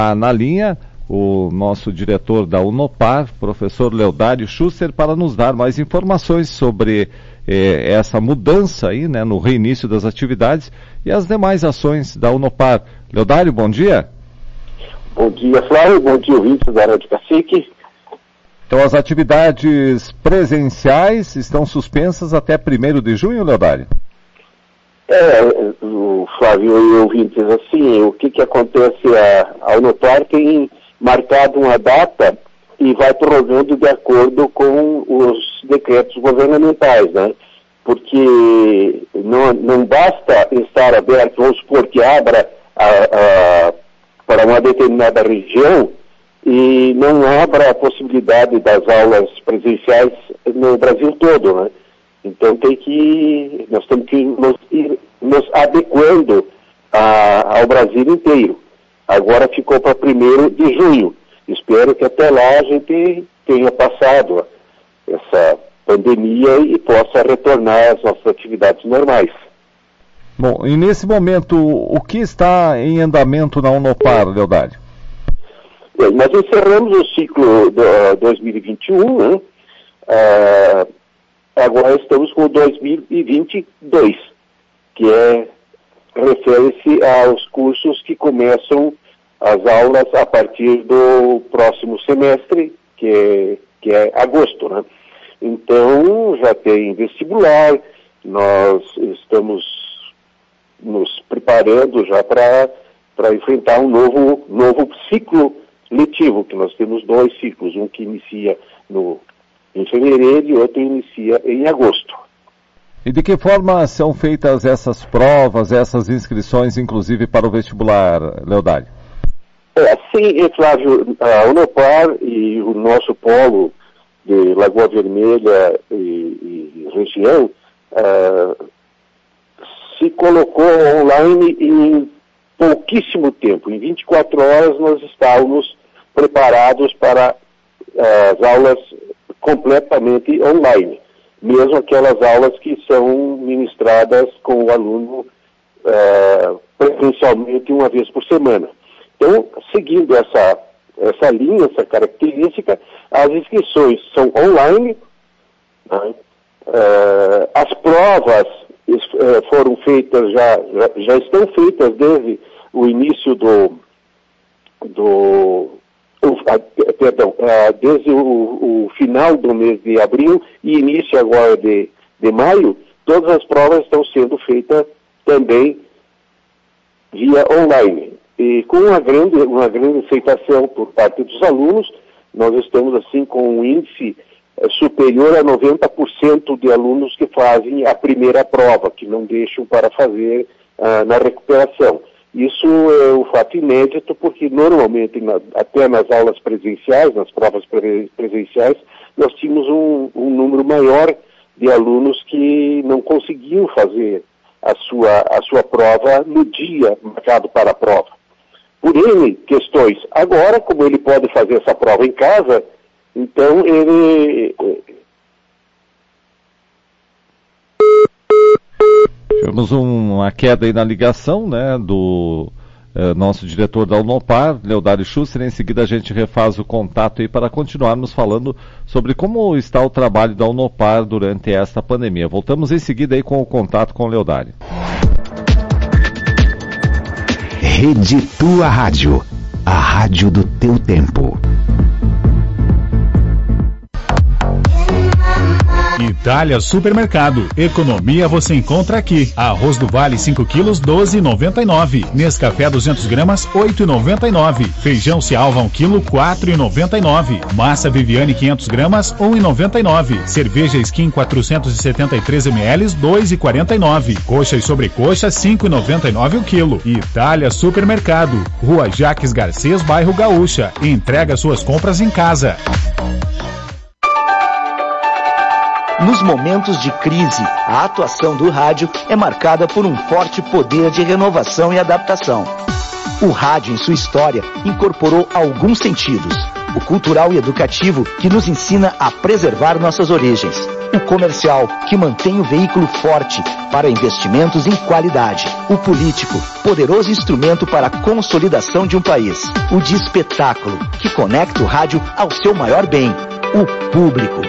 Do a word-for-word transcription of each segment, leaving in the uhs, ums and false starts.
Na linha, o nosso diretor da Unopar, professor Leodário Schuster, para nos dar mais informações sobre eh, essa mudança aí, né, no reinício das atividades e as demais ações da Unopar. Leodário, bom dia. Bom dia, Flávio. Bom dia, ouvintes da Rádio Cacique. Então, as atividades presenciais estão suspensas até primeiro de junho, Leodário? É, o Flávio e ouvintes, assim, o que que acontece? A, a Unopar tem marcado uma data e vai prorrogando de acordo com os decretos governamentais, né? Porque não, não basta estar aberto, vamos supor que abra a, a, para uma determinada região e não abra a possibilidade das aulas presenciais no Brasil todo, né? Então tem que, nós temos que nos, ir, nos adequando a, ao Brasil inteiro. Agora ficou para primeiro de junho. Espero que até lá a gente tenha passado essa pandemia e possa retornar às nossas atividades normais. Bom, e nesse momento, o que está em andamento na Unopar, Leodário? Bem, nós encerramos o ciclo do, uh, dois mil e vinte e um, né? Uh, agora estamos com o dois mil e vinte e dois, que é, refere-se aos cursos que começam as aulas a partir do próximo semestre, que é, que é agosto, né? Então, já tem vestibular, nós estamos nos preparando já para para enfrentar um novo, novo ciclo letivo, que nós temos dois ciclos, um que inicia no, em fevereiro e outro inicia em agosto. E de que forma são feitas essas provas, essas inscrições, inclusive para o vestibular, Leodário? É, sim, Flávio, a Unopar e o nosso polo de Lagoa Vermelha e, e região uh, se colocou online em pouquíssimo tempo. Em vinte e quatro horas nós estávamos preparados para uh, as aulas completamente online, mesmo aquelas aulas que são ministradas com o aluno uh, presencialmente uma vez por semana. Então, seguindo essa, essa linha, essa característica, as inscrições são online, né? uh, as provas uh, foram feitas, já, já, já estão feitas desde o início do, do uh, perdão, uh, desde o, o final do mês de abril e início agora de, de maio, todas as provas estão sendo feitas também via online. E com uma grande, uma grande aceitação por parte dos alunos, nós estamos assim com um índice é, superior a noventa por cento de alunos que fazem a primeira prova, que não deixam para fazer ah, na recuperação. Isso é um fato inédito, porque normalmente, na, até nas aulas presenciais, nas provas pre presenciais, nós tínhamos um, um número maior de alunos que não conseguiam fazer a sua, a sua prova no dia marcado para a prova. Por N questões. Agora, como ele pode fazer essa prova em casa, então ele... Tivemos um, uma queda aí na ligação, né, do eh, nosso diretor da Unopar, Leodário Schuster. Em seguida a gente refaz o contato aí para continuarmos falando sobre como está o trabalho da Unopar durante esta pandemia. Voltamos em seguida aí com o contato com o Leodário. Rede Tua Rádio, a rádio do teu tempo. Itália Supermercado. Economia você encontra aqui. Arroz do Vale cinco quilos, doze reais e noventa e nove centavos. Nescafé duzentas gramas, oito reais e noventa e nove centavos. Feijão Cialva um quilo, quatro reais e noventa e nove centavos. Massa Viviane quinhentas gramas, um real e noventa e nove centavos. Cerveja Skin quatrocentos e setenta e três mililitros, dois reais e quarenta e nove centavos. Coxa e sobrecoxa, cinco reais e noventa e nove centavos o quilo. Itália Supermercado. Rua Jaques Garcês, bairro Gaúcha. Entrega suas compras em casa. Nos momentos de crise, a atuação do rádio é marcada por um forte poder de renovação e adaptação. O rádio, em sua história, incorporou alguns sentidos: o cultural e educativo, que nos ensina a preservar nossas origens, o comercial, que mantém o veículo forte para investimentos em qualidade, o político, poderoso instrumento para a consolidação de um país, o de espetáculo, que conecta o rádio ao seu maior bem, o público.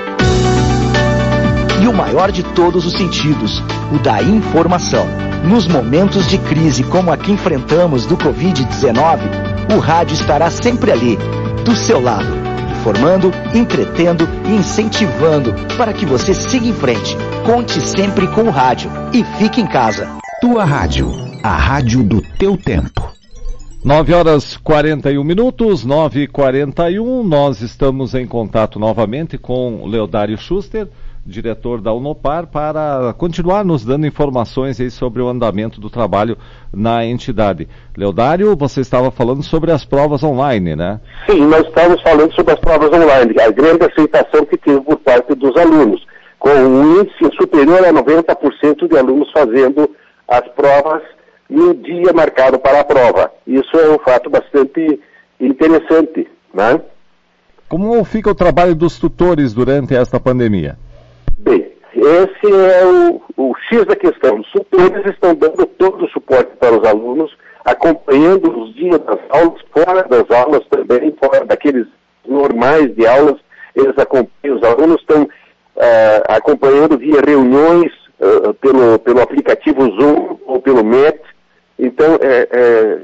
E o maior de todos os sentidos, o da informação. Nos momentos de crise como a que enfrentamos do covid dezenove, o rádio estará sempre ali, do seu lado, informando, entretendo e incentivando para que você siga em frente. Conte sempre com o rádio e fique em casa. Tua Rádio, a rádio do teu tempo. nove horas e quarenta e um minutos, nove e quarenta e um, nós estamos em contato novamente com Leodário Schuster, diretor da Unopar, para continuar nos dando informações aí sobre o andamento do trabalho na entidade. Leodário, você estava falando sobre as provas online, né? Sim, nós estávamos falando sobre as provas online, a grande aceitação que teve por parte dos alunos, com um índice superior a noventa por cento de alunos fazendo as provas no dia marcado para a prova. Isso é um fato bastante interessante, né? Como fica o trabalho dos tutores durante esta pandemia? Bem, esse é o, o X da questão. Os tutores estão dando todo o suporte para os alunos, acompanhando os dias das aulas, fora das aulas também, fora daqueles normais de aulas, eles acompanham, os alunos estão uh, acompanhando via reuniões uh, pelo, pelo aplicativo Zoom ou pelo M E T. Então, é, é,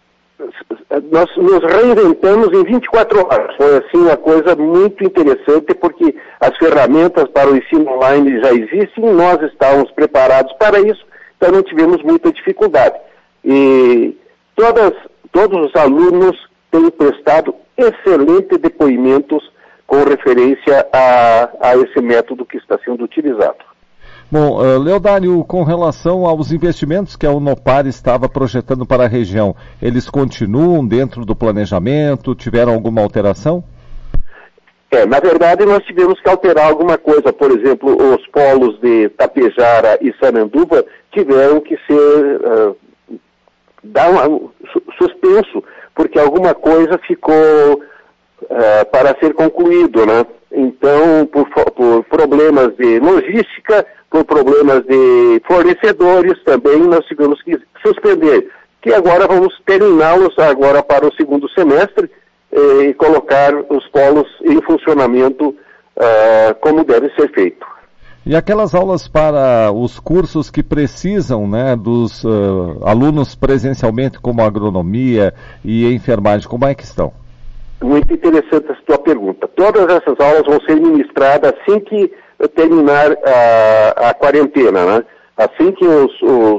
nós nos reinventamos em vinte e quatro horas. Foi assim uma coisa muito interessante, porque as ferramentas para o ensino online já existem, nós estávamos preparados para isso, então não tivemos muita dificuldade. E todas, todos os alunos têm prestado excelentes depoimentos com referência a, a esse método que está sendo utilizado. Bom, uh, Leodário, com relação aos investimentos que a Unopar estava projetando para a região, eles continuam dentro do planejamento? Tiveram alguma alteração? É, na verdade nós tivemos que alterar alguma coisa. Por exemplo, os polos de Tapejara e Sananduva tiveram que ser uh, dar um, suspenso, porque alguma coisa ficou uh, para ser concluído, né? Então, por, por problemas de logística, por problemas de fornecedores também, nós tivemos que suspender, que agora vamos terminá-los agora para o segundo semestre eh, e colocar os polos em funcionamento uh, como deve ser feito. E aquelas aulas para os cursos que precisam, né, dos uh, alunos presencialmente, como agronomia e enfermagem, como é que estão? Muito interessante a sua pergunta. Todas essas aulas vão ser ministradas assim que terminar a, a quarentena, né? Assim que os, os,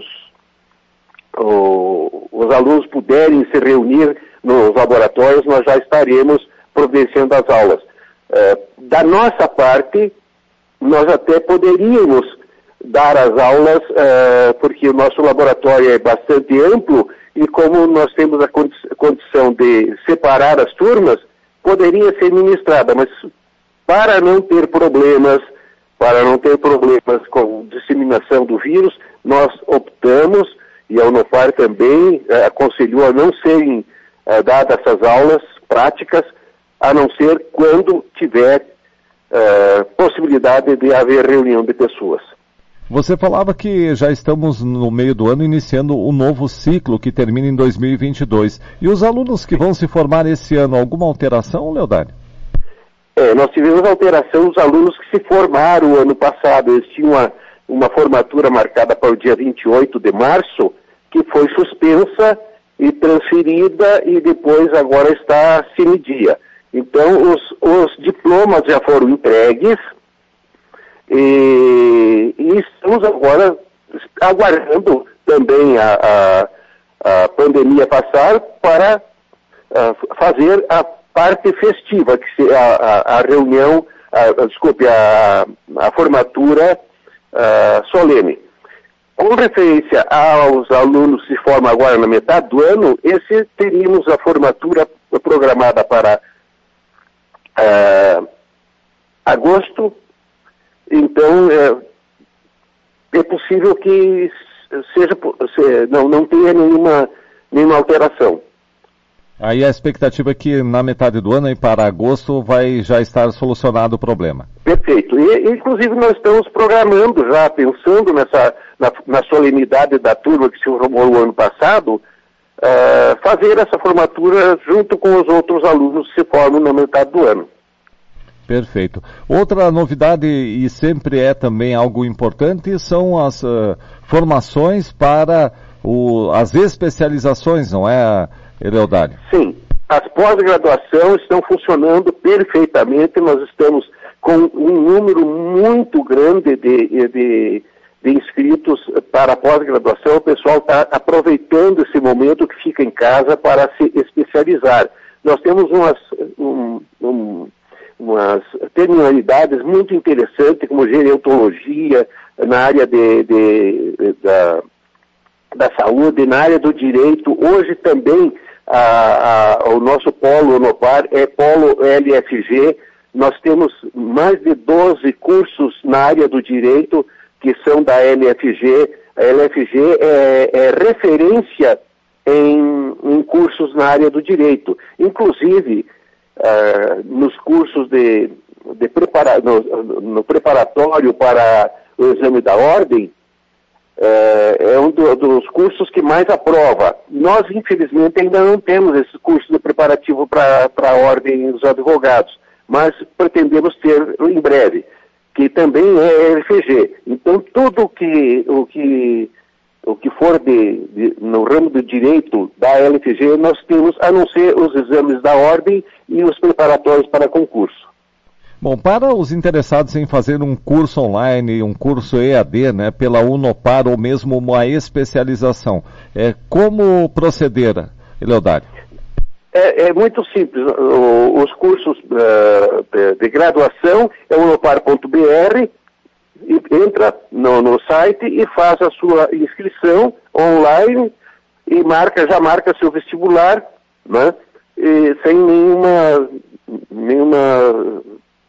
os, os alunos puderem se reunir nos laboratórios, nós já estaremos providenciando as aulas. É, da nossa parte, nós até poderíamos dar as aulas, é, porque o nosso laboratório é bastante amplo, e como nós temos a condi- condição de separar as turmas, poderia ser ministrada, mas para não ter problemas, para não ter problemas com disseminação do vírus, nós optamos, e a Unopar também eh, aconselhou a não serem eh, dadas essas aulas práticas, a não ser quando tiver eh, possibilidade de haver reunião de pessoas. Você falava que já estamos no meio do ano iniciando o novo ciclo que termina em dois mil e vinte e dois. E os alunos que vão se formar esse ano, alguma alteração, Leodário? É, nós tivemos alteração dos alunos que se formaram o ano passado. Eles tinham uma, uma formatura marcada para o dia vinte e oito de março, que foi suspensa e transferida e depois agora está sem dia. Então, os, os diplomas já foram entregues, E, e estamos agora aguardando também a, a, a pandemia passar para a, fazer a parte festiva, que se, a, a, a reunião, a, a, desculpe, a, a formatura a, solene. Com referência aos alunos que se formam agora na metade do ano, esse teríamos a formatura programada para a, agosto. Então, é, é possível que seja, não, não tenha nenhuma, nenhuma alteração. Aí a expectativa é que na metade do ano, e para agosto, vai já estar solucionado o problema. Perfeito. E, inclusive, nós estamos programando já, pensando nessa, na, na solenidade da turma que se formou o ano passado, uh, fazer essa formatura junto com os outros alunos que se formam na metade do ano. Perfeito. Outra novidade, e sempre é também algo importante, são as uh, formações para o, as especializações, não é, Eleodário? Sim. As pós-graduações estão funcionando perfeitamente. Nós estamos com um número muito grande de, de, de inscritos para a pós-graduação. O pessoal está aproveitando esse momento que fica em casa para se especializar. Nós temos umas, um, um, umas terminalidades muito interessantes, como gerontologia, na área de, de, de, da, da saúde, na área do direito. Hoje também a, a, o nosso polo Unopar é polo L F G. Nós temos mais de doze cursos na área do direito que são da L F G. A L F G é, é referência em, em cursos na área do direito. Inclusive, uh, nos cursos de, de prepara, no, no preparatório para o exame da ordem, uh, é um do, dos cursos que mais aprova. Nós, infelizmente, ainda não temos esse curso de preparativo para a ordem dos advogados, mas pretendemos ter em breve, que também é L F G. Então, tudo que, o, que, o que for de, de, no ramo do direito da L F G, nós temos, a não ser os exames da ordem e os preparatórios para concurso. Bom, para os interessados em fazer um curso online, um curso E A D, né, pela Unopar ou mesmo uma especialização, é, como proceder, Eleodário? É, é muito simples. O, os cursos uh, de, de graduação é unopar ponto b r, e entra no, no site e faz a sua inscrição online e marca, já marca seu vestibular, né, e sem nenhuma, nenhuma,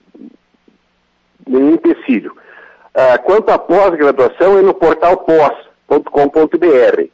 nenhum empecilho. Uh, quanto à pós-graduação, é no portal pós ponto com ponto b r.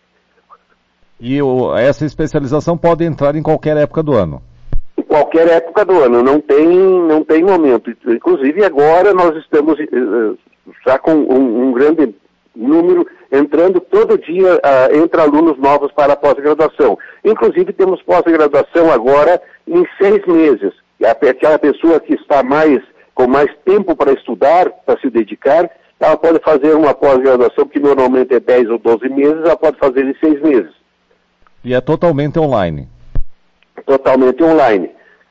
E o, essa especialização pode entrar em qualquer época do ano? Em qualquer época do ano, não tem, não tem momento. Inclusive agora nós estamos uh, já com um, um grande número entrando todo dia, uh, entra alunos novos para a pós-graduação. Inclusive temos pós-graduação agora em seis meses. Aquela pessoa que está mais, com mais tempo para estudar, para se dedicar, ela pode fazer uma pós-graduação que normalmente é dez ou doze meses, ela pode fazer em seis meses. E é totalmente online? Totalmente online.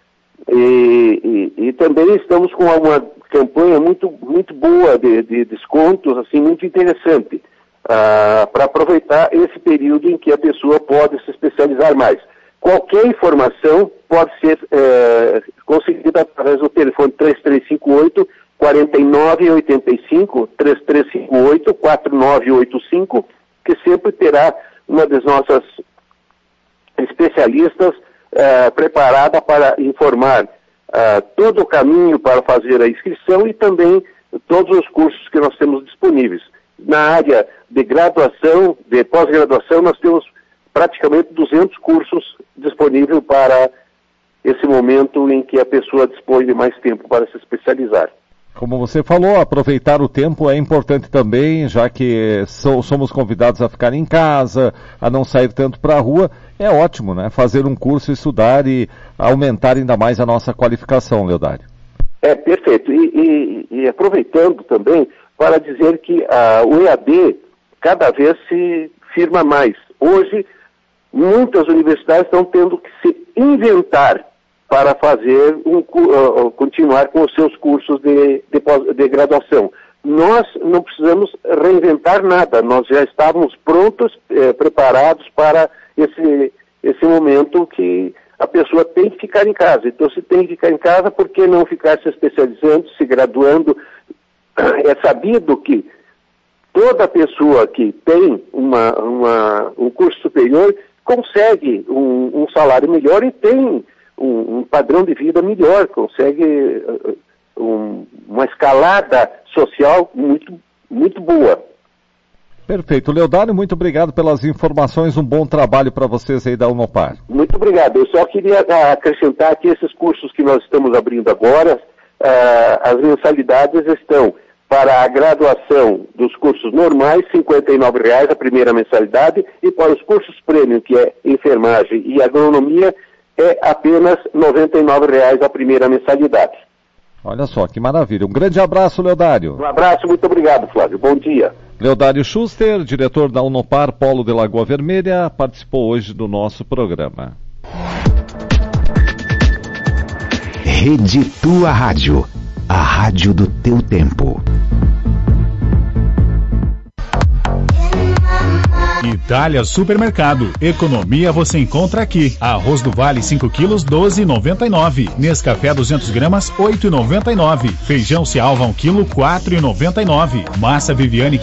E, e, e também estamos com uma campanha muito, muito boa de, de descontos, assim, muito interessante, uh, para aproveitar esse período em que a pessoa pode se especializar mais. Qualquer informação pode ser uh, conseguida através do telefone três três cinco oito, quatro nove oito cinco, três três cinco oito, quatro nove oito cinco, que sempre terá uma das nossas especialistas uh, preparada para informar uh, todo o caminho para fazer a inscrição e também todos os cursos que nós temos disponíveis. Na área de graduação, de pós-graduação, nós temos praticamente duzentos cursos disponíveis para esse momento em que a pessoa dispõe de mais tempo para se especializar. Como você falou, aproveitar o tempo é importante também, já que so, somos convidados a ficar em casa, a não sair tanto para a rua. É ótimo, né? Fazer um curso, estudar e aumentar ainda mais a nossa qualificação, Leodário. É, perfeito. E, e, e aproveitando também para dizer que a, o E A D cada vez se firma mais. Hoje, muitas universidades estão tendo que se inventar para fazer um, uh, continuar com os seus cursos de, de, de graduação. Nós não precisamos reinventar nada, nós já estávamos prontos, eh, preparados para esse, esse momento que a pessoa tem que ficar em casa. Então, se tem que ficar em casa, por que não ficar se especializando, se graduando? É sabido que toda pessoa que tem uma, uma, um curso superior consegue um, um salário melhor e tem Um, um padrão de vida melhor, consegue uh, um, uma escalada social muito, muito boa. Perfeito. Leodário, muito obrigado pelas informações, um bom trabalho para vocês aí da Unopar. Muito obrigado. Eu só queria uh, acrescentar que esses cursos que nós estamos abrindo agora, uh, as mensalidades estão para a graduação dos cursos normais, cinquenta e nove reais a primeira mensalidade, e para os cursos premium, que é enfermagem e agronomia, é apenas noventa e nove reais a primeira mensalidade. Olha só, que maravilha. Um grande abraço, Leodário. Um abraço, muito obrigado, Flávio. Bom dia. Leodário Schuster, diretor da Unopar Polo de Lagoa Vermelha, participou hoje do nosso programa. Rede Tua Rádio, a rádio do teu tempo. Itália Supermercado. Economia você encontra aqui. Arroz do Vale cinco quilos, doze reais e noventa e nove centavos. Nescafé duzentas gramas, oito reais e noventa e nove centavos. Feijão se alva um quilo, quatro reais e noventa e nove centavos. Massa Viviane